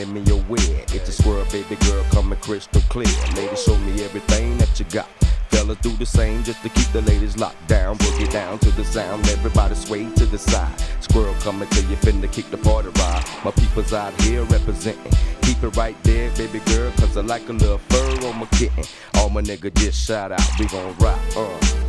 lending me your wit. It's a squirrel, baby girl, coming crystal clear. Ladies, show me everything that you got. Fellas do the same just to keep the ladies locked down. Boogie down to the sound, everybody sway to the side. Squirrel coming till you finna kick the party ride. My people's out here representing. Keep it right there, baby girl, cause I like a little fur on my kitten. All my niggas just shout out, we gon' rock,